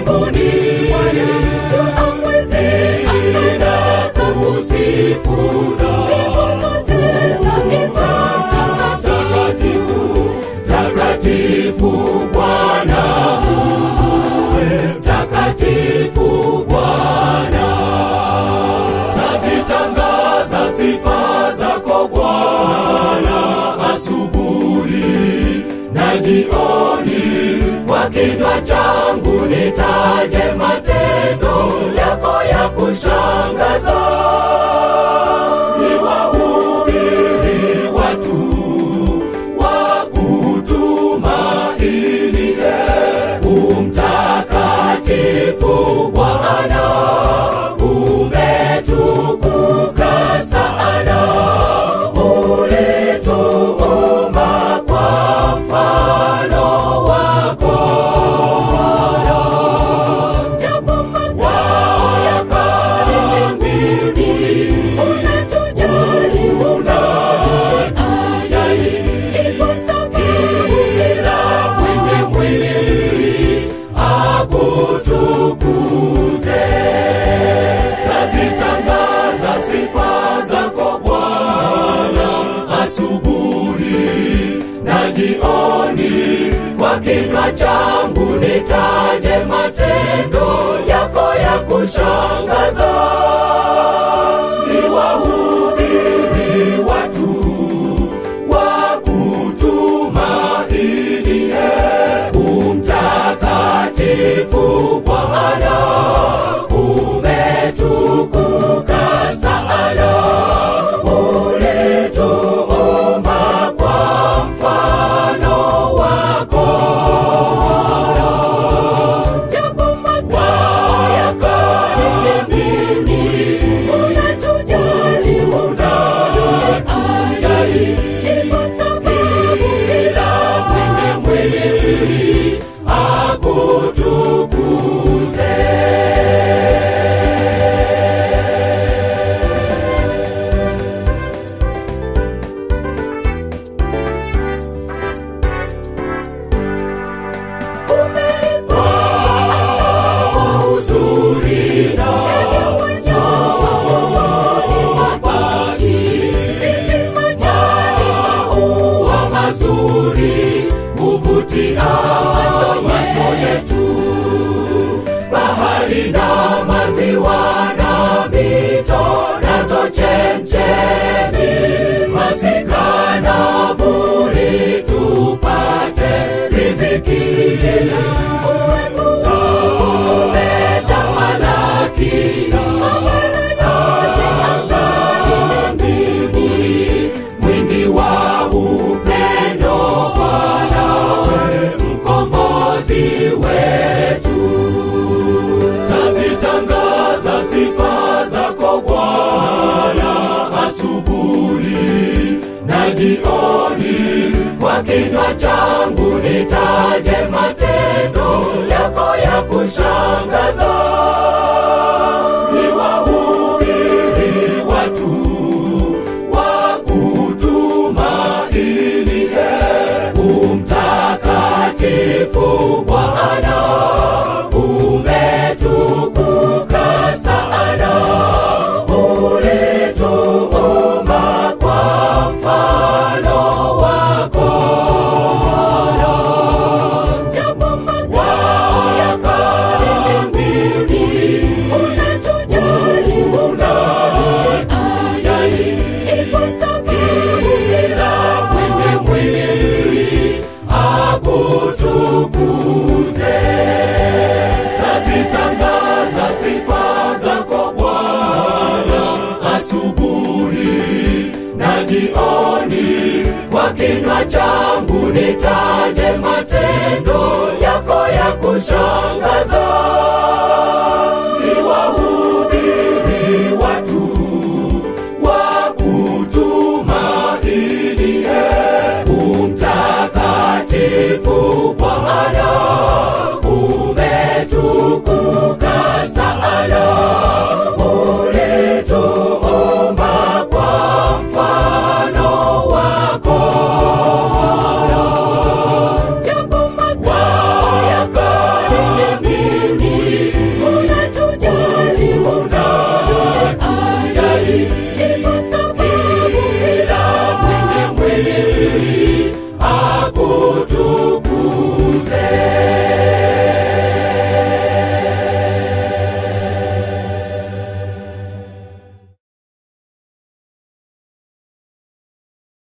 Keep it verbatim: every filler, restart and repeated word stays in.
mbinguni, tuamwezi na kusifu mbingu zote zaimba takatifu, takatifu Bwana Mungu, takatifu Bwana. Nazitangaza sifa zako Bwana asubuhi na jioni, kwa kinywa changu nitaje matendo yako ya kushangaza. Niwahubiri watu wa kutumaini umtakatifu Bwana, umetukuka sana. Ulituumba kwa mfano wako, japo wao ya kale mbinguni, unatujali, unatujali. Ipo sababu kila mwenye mwili akutukuze. Nazitangaza sifa zako Bwana asubuhi na jioni, kwa kinywa changu nitaje matendo yako ya kushangaza. Niwahubiri watu wa kutumaini umtakatifu Bwana, umetukuka sana. Ulituumba kwa mfano wako, japo wao ya kale mbinguni, unatujali, unatujali. Ipo sababu kila mwenye mwili akutukuze. Macho yetu, bahari na maziwa na mito nazo chemchemi, masika na vuli tupate riziki. Umetamalaki yote angani na mbinguni, mwingi wa upendo Bwana, mkombozi wetu. Nazitangaza sifa zako Bwana asubuhi na jioni, kwa kinywa changu nitaje matendo yako ya kushangaza. Niwahubiri watu wa kutumaini umtakatifu Bwana, umetukuka sana. Ulituumba kwa mfano wako, japo wao ya kale mbinguni, unatujali, unatujali. Ipo sababu kila mwenye mwili akutukuze. Nazitangaza sifa zako Bwana asubuhi na jioni, kwa kinywa changu nitaje matendo yako ya kushangaza. Niwa